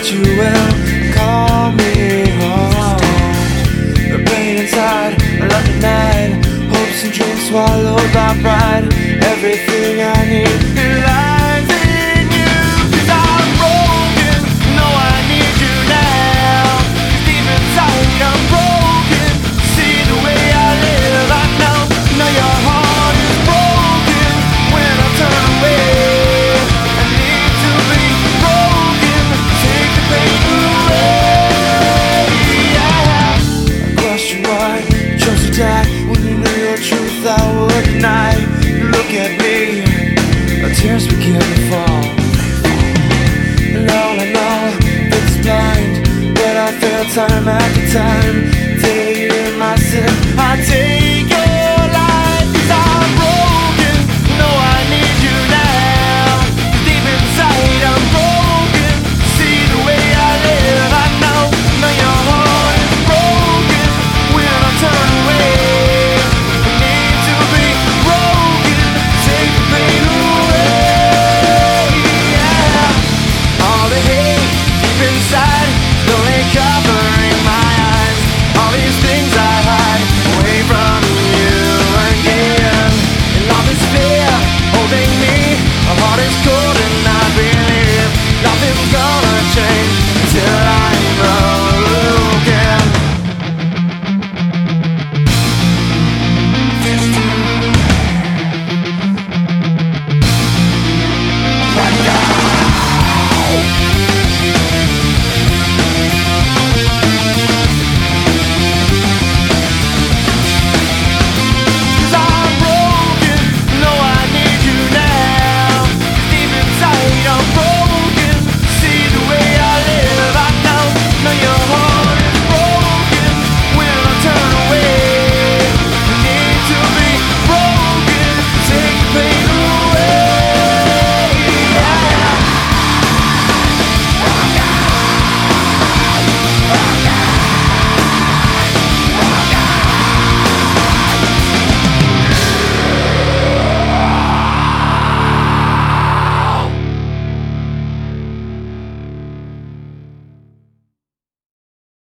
that you will call me home. The pain inside, I love the night, hopes and dreams swallowed by pride. Everything I need lies in you. 'Cause I'm broken, no I need you now. 'Cause deep inside I'm broken, see the way I live. I know your heart is broken. When I turn away, I need to be broken. Take the pain away. I question why you chose to die when you knew your truth I would deny. You look at me, our tears begin to fall. And all I know, it's blind, but I fail time after time. Take in my sin, I take